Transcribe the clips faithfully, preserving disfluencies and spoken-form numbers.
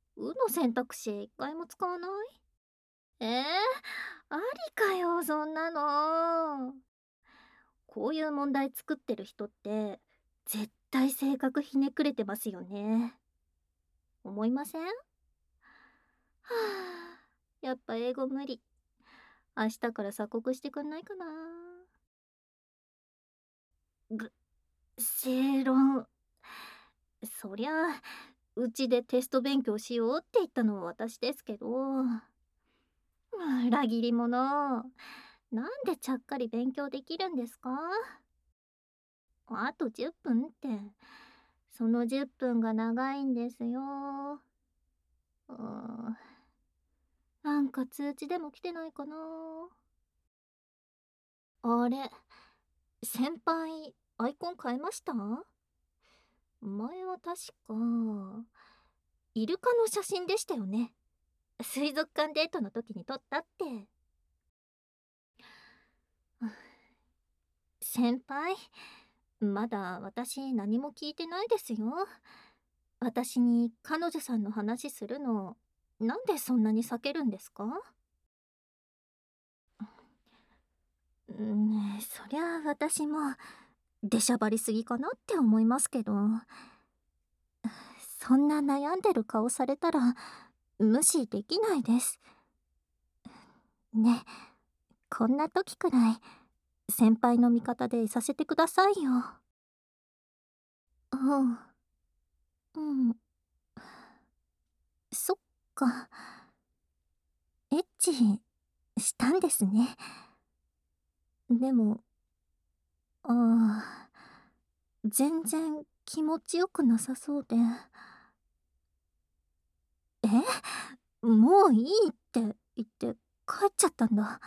うの選択肢一回も使わない？えー、ありかよ、そんなの。こういう問題作ってる人って、絶対性格ひねくれてますよね。思いません？はあ、やっぱ英語無理。明日から鎖国してくんないかな。ぐ、正論。そりゃあ、うちでテスト勉強しようって言ったのは私ですけど。裏切り者。なんでちゃっかり勉強できるんですか？あとじゅっぷんって、そのじゅっぷんが長いんですよ。うーん、なんか通知でも来てないかな。あれ、先輩、アイコン変えました？前は確か、イルカの写真でしたよね。水族館デートの時に撮ったって。先輩、まだ私何も聞いてないですよ。私に彼女さんの話するの、なんでそんなに避けるんですか？うん、そりゃあ私も出しゃばりすぎかなって思いますけど、そんな悩んでる顔されたら無視できないです。ね、こんな時くらい先輩の味方でいさせてくださいよ。うん、うん、そっか。エッチしたんですね。でも、ああ、全然気持ちよくなさそうで。え、もういいって言って帰っちゃったんだ。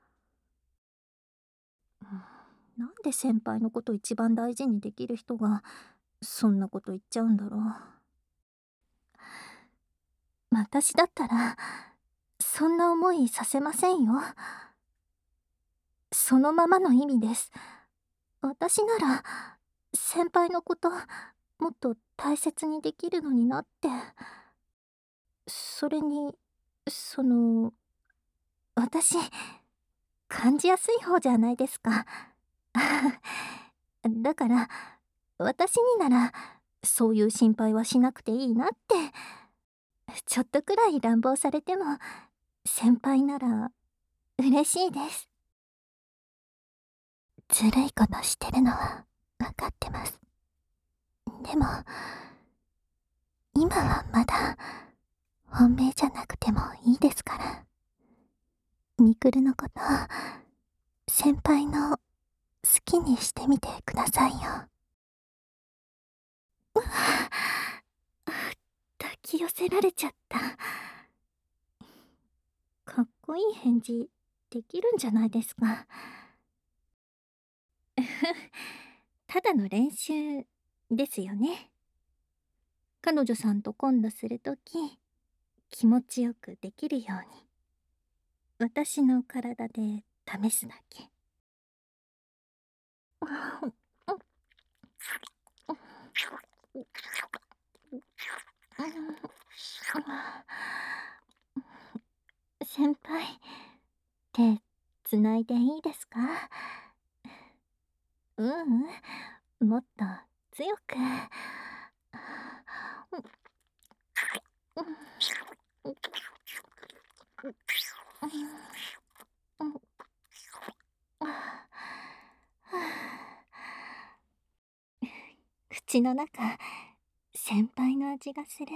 うん、なんで先輩のこと一番大事にできる人がそんなこと言っちゃうんだろう。私だったらそんな思いさせませんよ。そのままの意味です。私なら先輩のこともっと大切にできるのになって。それに、その、私、感じやすい方じゃないですか。だから、私になら、そういう心配はしなくていいなって、ちょっとくらい乱暴されても、先輩なら、嬉しいです。ずるいことしてるのは、分かってます。でも、今はまだ、本命じゃなくてもいいですから。みくるのこと、先輩の好きにしてみてくださいよ。抱き寄せられちゃった。かっこいい返事できるんじゃないですか。ただの練習ですよね。彼女さんと今度するとき気持ちよくできるように私の体で試すだけ。先輩、手つないでいいですか？ううん、もっと強く。口の中、先輩の味がする。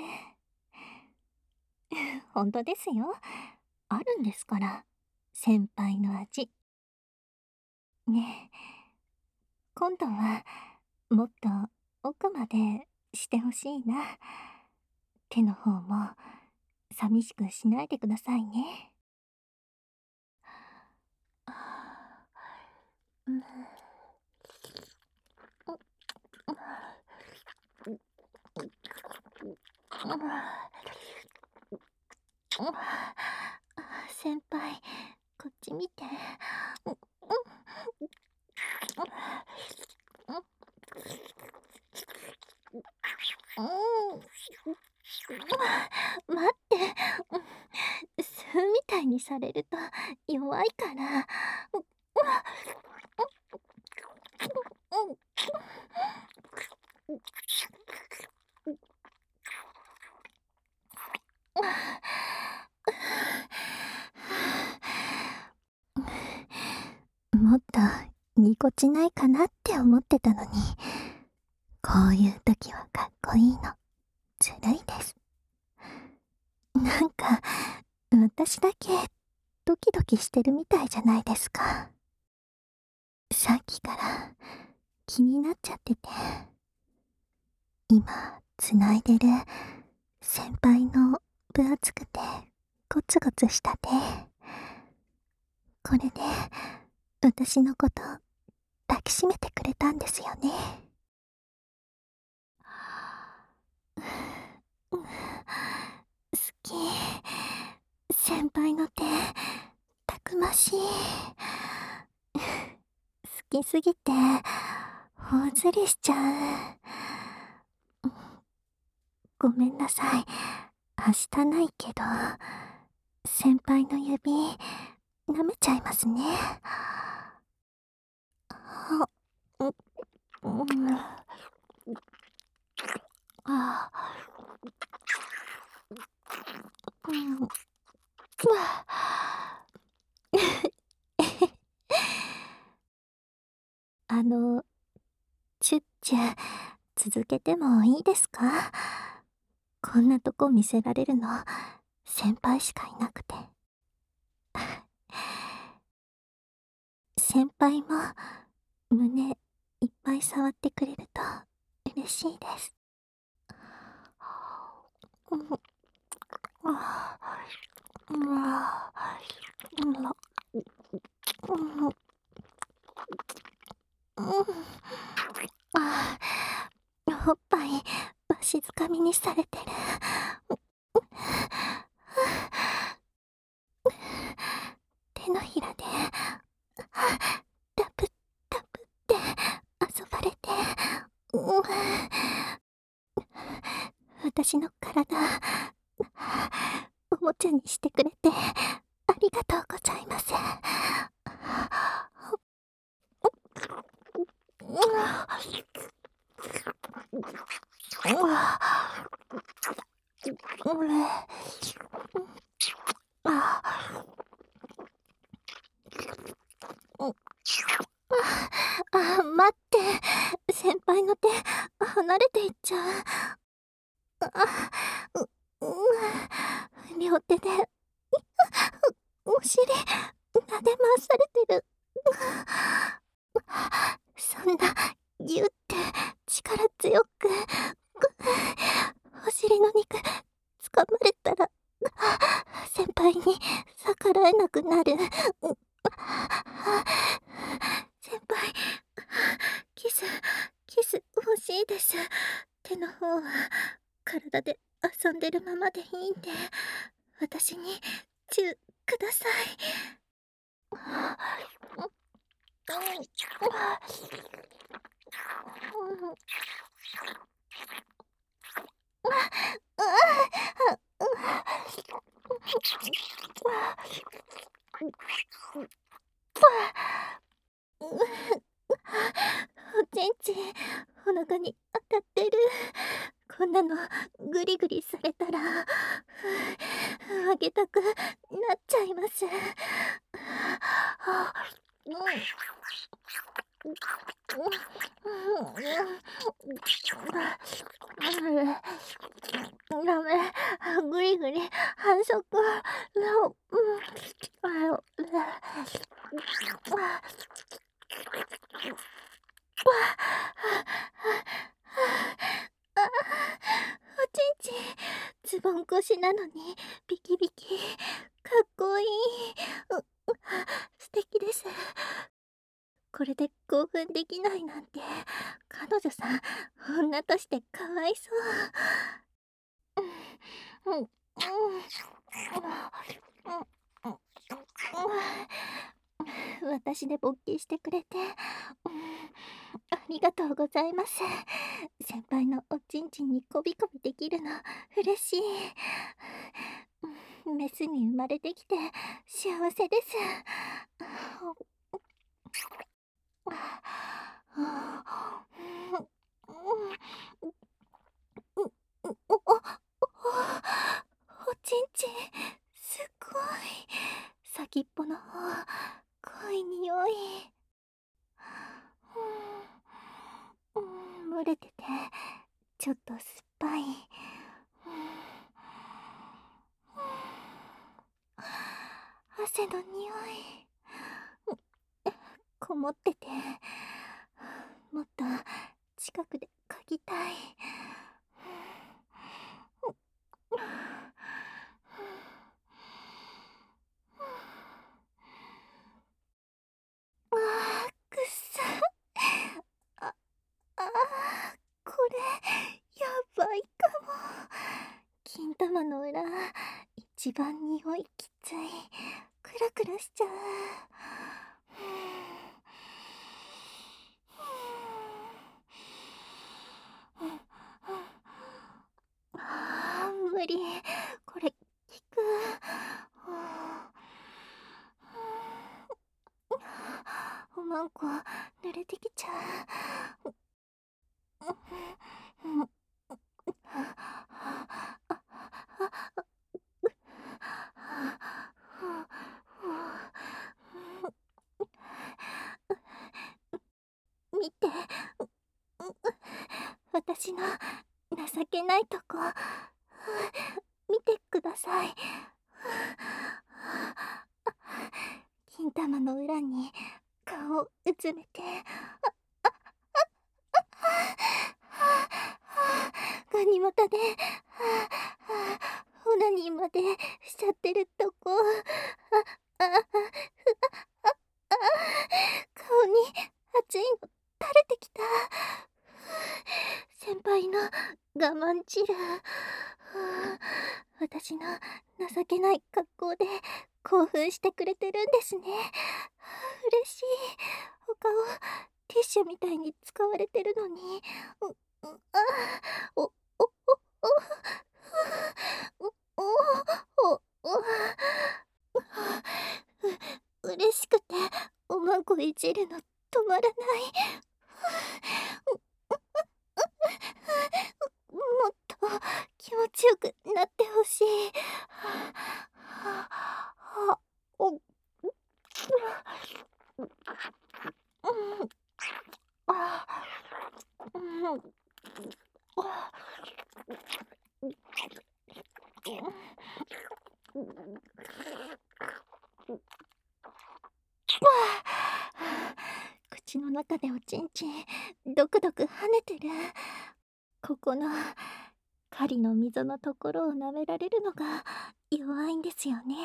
本当ですよ。あるんですから、先輩の味。ねえ、今度はもっと奥までしてほしいな。手の方も寂しくしないでくださいね。うん、先輩、こっち見て。うん。 待って、吸うみたいにされると弱いから。もっとぎこちないかなって思ってたのに、こういう時はかっこいいの。ずるいです。なんか、私だけドキドキしてるみたいじゃないですか。さっきから気になっちゃってて。今、繋いでる先輩の分厚くてゴツゴツした手。これで私のこと抱きしめてくれたんですよね。好き。先輩の手、たくましい。好きすぎて、頬ずりしちゃう。ごめんなさい。はしたないけど、先輩の指、舐めちゃいますね。あ、う、うん。ああ。うん。うわ。あの、チュッチュ、続けてもいいですか？こんなとこ見せられるの、先輩しかいなくて。先輩も、胸いっぱい触ってくれると嬉しいです。うん。ああ。うわ。うん、な。うん。うん。ああ、おっぱい、わしづかみにされてる。手のひらで、タプタプって遊ばれて、うん。私の体、おもちゃにしてくれてありがとうございます。うわ。うれ。ああ。うん。ああ、待って。先輩の手、離れていっちゃう。あ、う、うん。両手で、お尻、撫で回されてる。そんな、ぎゅって力強く、お尻の肉、掴まれたら、先輩に逆らえなくなる。先輩、キス、キス欲しいです。手の方は、体で遊んでるままでいいんで、私に、チューください。おちんちん、お腹に当たってる。こんなのグリグリされたら、あげたくなっちゃいます。うん。ダメ。グリグリ、反則。の、うん。あよ、あ、おちんちん、ズボン越しなのに、ビキビキ。かっこいい。う、う、素敵です。これで興奮できないなんて、彼女さん、女としてかわいそう。うん、うん、うん、うん、うん、私で勃起してくれて、うん、ありがとうございます。 先輩のおちんちんにこびこびできるの嬉しい。メスに生まれてきて幸せです。お、お、お、おちんちん、すごい。先っぽの方、濃い匂い。うん、漏れてて、ちょっと酸っぱい。汗の匂い。こもってて、もっと近くで嗅ぎたい。あー、くっさ。あ、あー、これ、やばいかも。金玉の裏、一番匂いきつい。クラクラしちゃう。あー、無理。これ、効く。おまんこ、濡れてきちゃう。見て、私の情けないとこ、見てください。金玉の裏に顔をうつめて、ガニ股で、オナニーまでしちゃってるとこ、あ、あ、顔に熱いの垂れてきた。先輩の我慢汁。私の情けない格好で興奮してくれてるんですね。嬉しい。お顔ティッシュみたいに使われてるのに、う、う、あ、お、お、お、お、お、お、お、お、う、嬉しくておまんこいじるの止まらない。もっと気持ちよくなってほしい。お、あ、うん、口の中でおちんちんドクドク跳ねてる。ここの狩りの溝のところを舐められるのが弱いんですよね。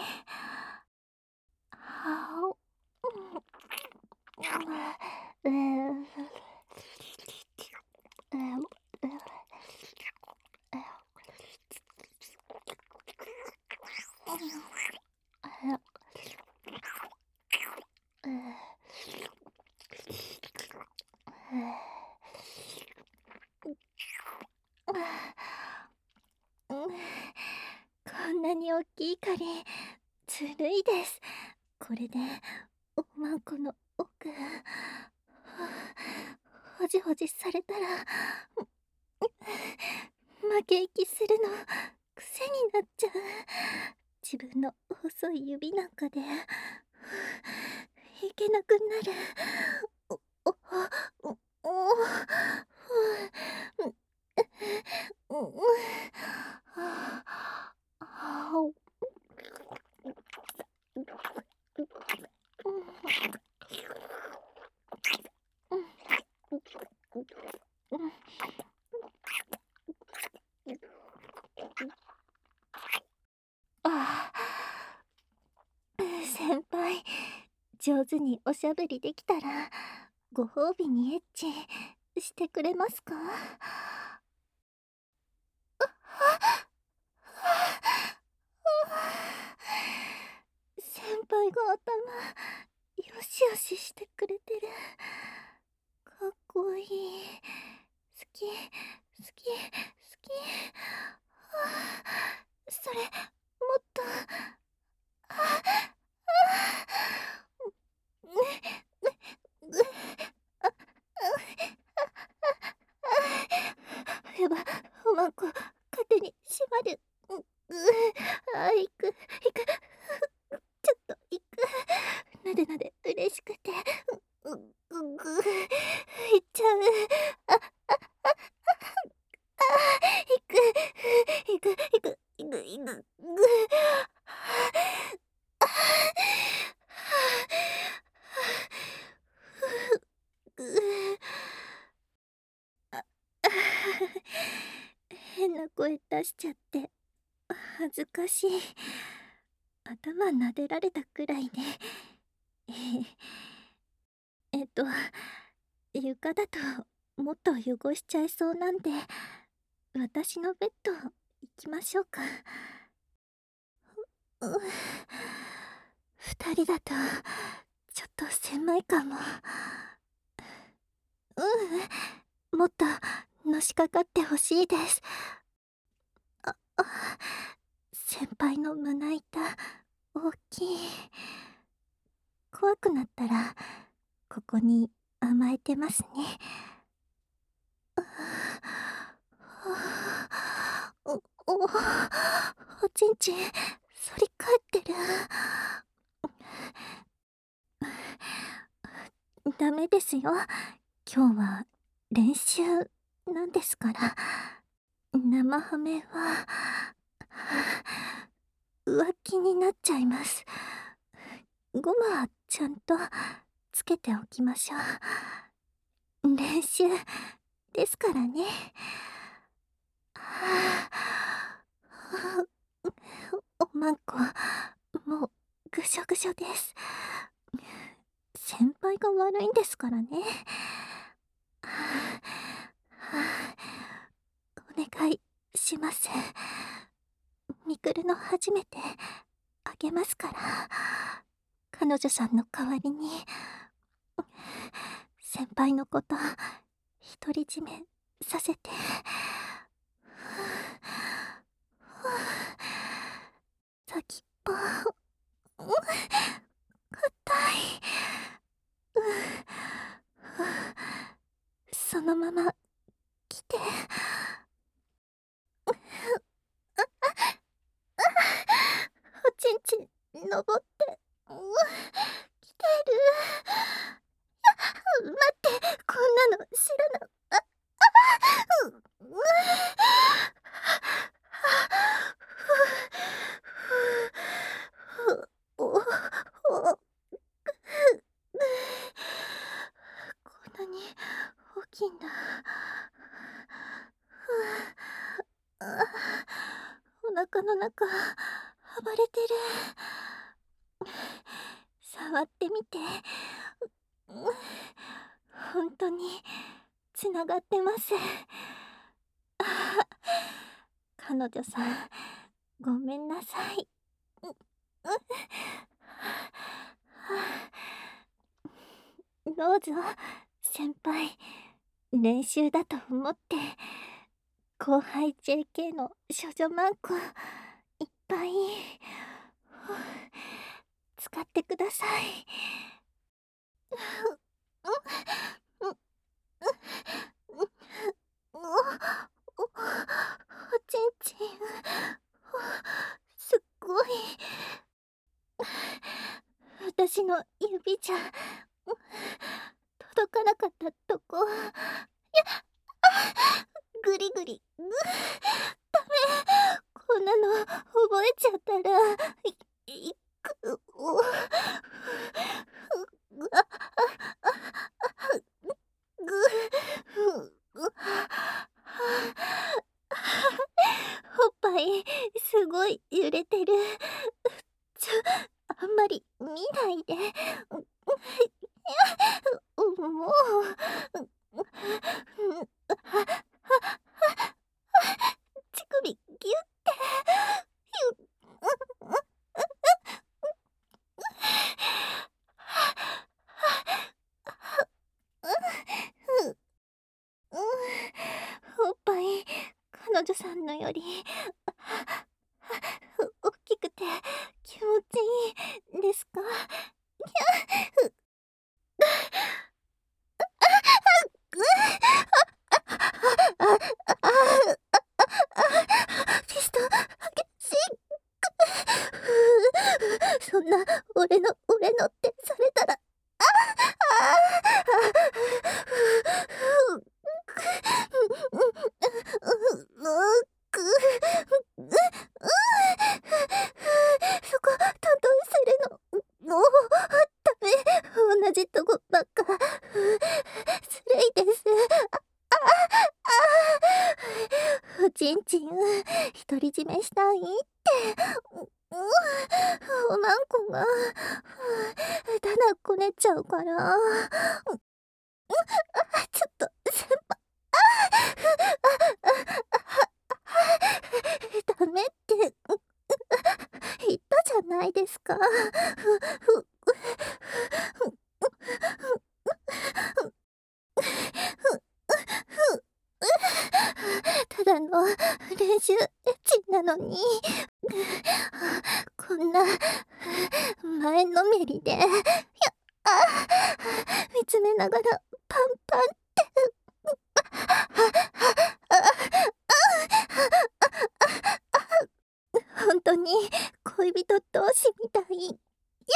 はお、うん、うーこんなに大きい狩りずるいです。これでおまんこの奥ほじほじされたら負け息するの癖になっちゃう。自分の細い指なんかでいけなくなる。お、お、お、お、お、お、ああ、先輩、上手におしゃべりできたらご褒美にエッチしてくれますか？先輩が頭よしよししてくれてる。かっこいい。好き、好き、好き。はあ、それ、もっと。ああ、う、う、う、あ、あ、あ、やば、おまんこ、勝手に閉まる。う、う、あ、行く、行く。ちょっと行く。なでなで嬉しくて、う、う、ぐ、ぐ、行っちゃう。あ、あ、あ、あ、あ、行く、行く、行く、行く、行く、ぐ、あ、ぐ、あ、変な声出しちゃって恥ずかしい。頭撫でられたくらいで。えっと床だともっと汚しちゃいそうなんで、私のベッド行きましょうか。う、二人だとちょっと狭いかも。うん、もっとのしかかってほしいです。あ、あ、先輩の胸板大きい。怖くなったらここに甘えてますね。お、お、おちんちん反り返ってる。ダメですよ。今日は練習なんですから。生ハメは浮気になっちゃいます。ゴムはちゃんとつけておきましょう。練習ですからね。はあ、おまんこもうぐしょぐしょです。先輩が悪いんですからね。はあ、はあ、お願いします。みくるの初めてあげますから。彼女さんの代わりに先輩のこと独り占めさせて。先っぽ、うん、硬い。うん、そのまま来て。おちんちん登って、うん、来てる。待って、こんなの知らな、あ、あ、う、う、お、お、お、こんなに大きいんだ。あ、お腹の中暴れてる。触ってみて。本当につながってます。彼女さん、ごめんなさい。う、う、どうぞ先輩、練習だと思って後輩 ジェーケー の処女マンコいっぱい使ってください。う、う、う、う、お、お、おちんちん、すっごい。私の指じゃ届かなかったとこ。いや、あ、グリグリ、ぐ、ダメ。こんなの覚えちゃったら、い、いく、お、ぐ、あ、あ、あ、ぐ、ぐ、おっぱいすごい揺れてる。ちょ、あんまり見ないで。もう、乳首ギュッて。 より大きくて気持ちいいですか？ピストン激しい。そんな俺の俺のってされたら、ああそこ担当するのもうダメ。同じとこばっか。ずるいです。あああおちんちん独り占めしたいって。おまんこがだだこねちゃうから。ちょっと先輩、ダメって言ったじゃないですか。ただの練習エッチなのに、こんな前のめりで、いや、あ見つめながらパンパンって。本当に恋人同士みたい。いや、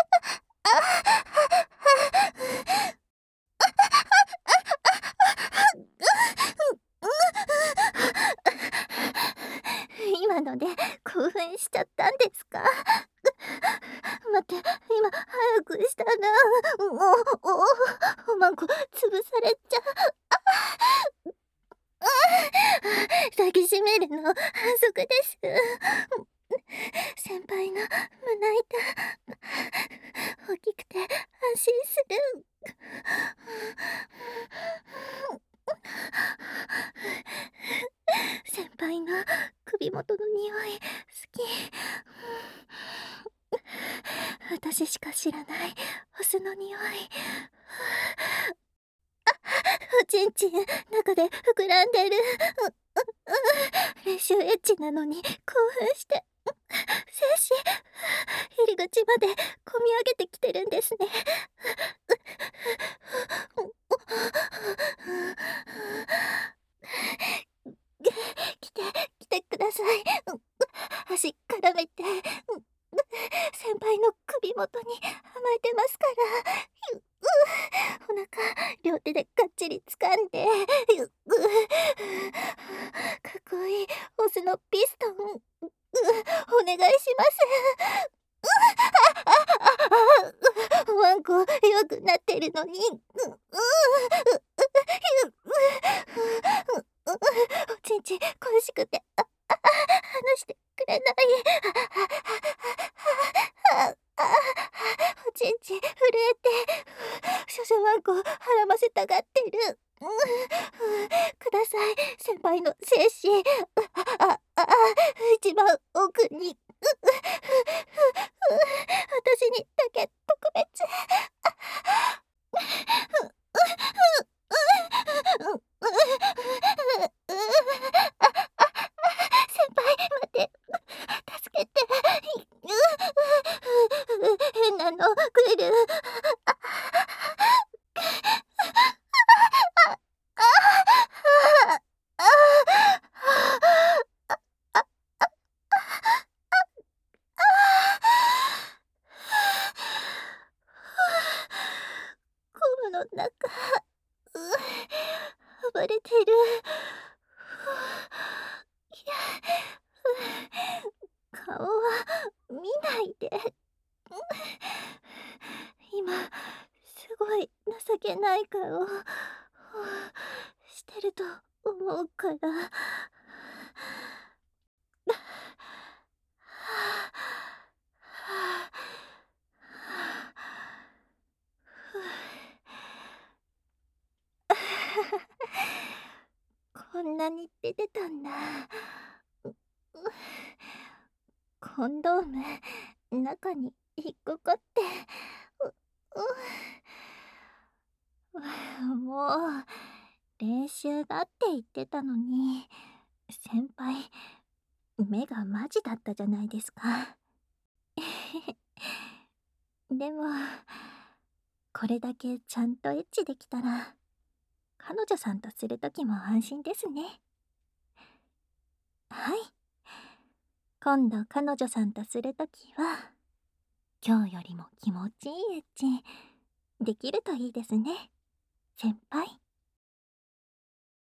今ので興奮しちゃったんですか？待って、今早くしたら、おおおまんこ潰されちゃう。抱きしめるの反則です。先輩の胸板大きくて安心する。先輩の首元の匂い好き。私しか知らないオスの匂い。おちんちん中で膨らんでる。練習エッチなのに興奮して精子入り口までこみ上げてきてるんですね。来て来てください。足絡めて先輩の首元に甘えてますから。お腹両手でがっちり掴んで、かっこいいオスのピストンお願いします。ワンコ弱くなってるのに、おちんちん恋しくて離してくれない。おちんちん震えて、少々ワンコ孕ませたがってる。ください先輩の精子。ああ一番奥に。私にだけ特別。先輩待って、助けて。変なの来る。ゴムの中暴れてる。いや、顔は見ないで。今すごい情けない顔してると思うから。こんなに出てたんだ。コンドーム中に引っかかって、うもう練習だって言ってたのに、先輩目がマジだったじゃないですか。でも、これだけちゃんとエッチできたら、彼女さんとするときも安心ですね。はい。今度彼女さんとするときは、今日よりも気持ちいいエッチ、できるといいですね。先輩。